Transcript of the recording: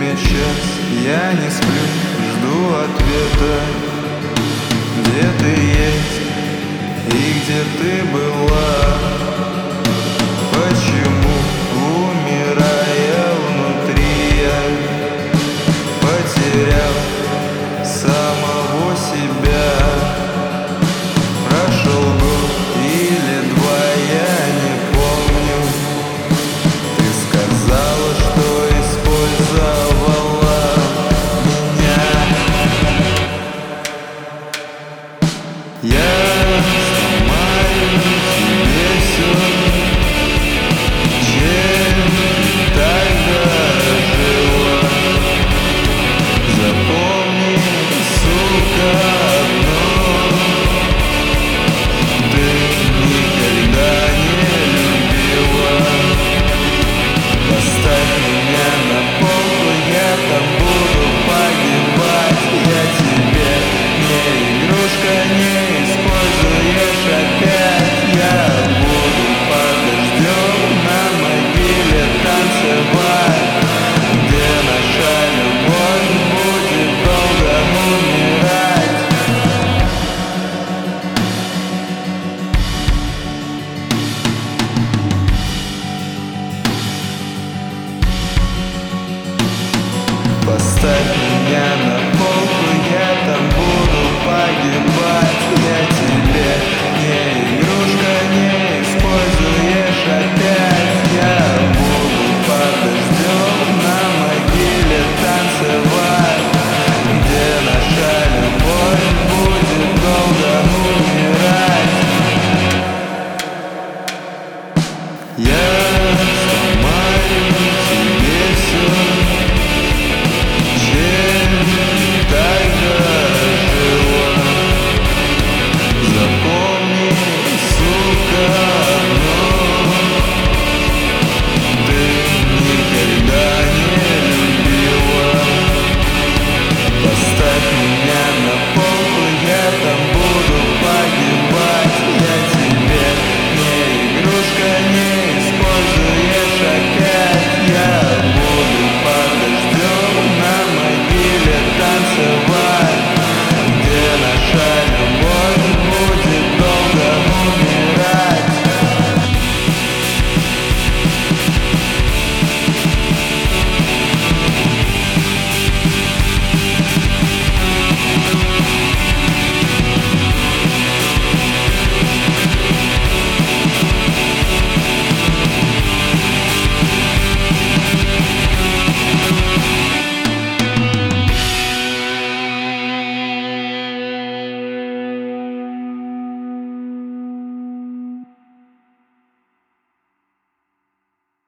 время час, я не сплю, жду ответа. Где ты есть и где ты была? Почему, умирая внутри, я потерял самого себя? Прошел год или два, я не помню. Ты сказала, что использовала меня. Я